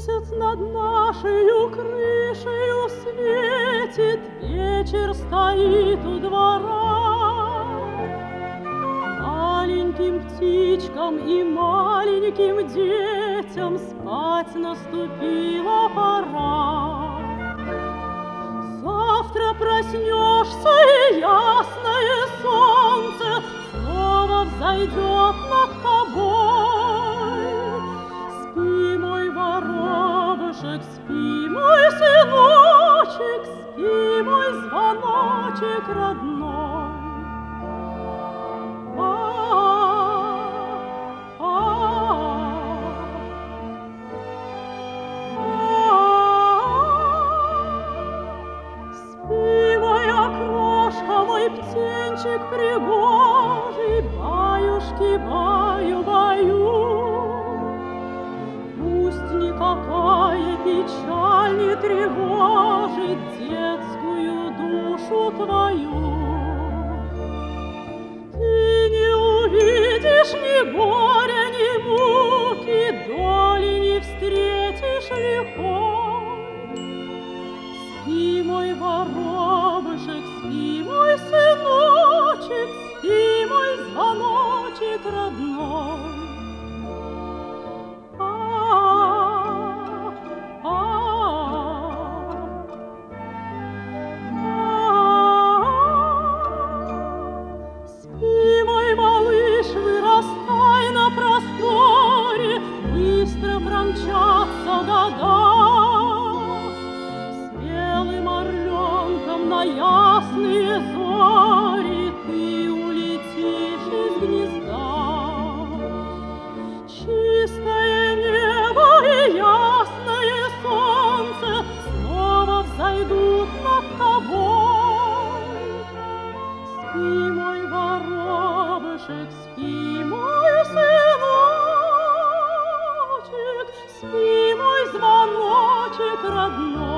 Месяц над нашею крышею светит, вечер стоит у двора. Маленьким птичкам и маленьким детям спать наступила пора. Завтра проснешься, и ясное солнце снова взойдет над тобой. Спи, мой воробушек, спи, мой сыночек, спи, мой звоночек родной. Мой птенчик пригожий, баюшки, баю-баю. Пусть никакая печаль не тревожит детскую душу твою. Ты не увидишь ни горя, ни муки, доли не встретишь лихой. Спи, мой воробушек, спи, мой сыночек, спи, мой звоночек родной. Спи, мой малыш, вырастай на просторе, быстро промчатся года. На ясные зори ты улетишь из гнезда. Чистое небо и ясное солнце снова взойдут над тобой. Спи, мой воробушек, спи, мой сыночек, спи, мой звоночек родной.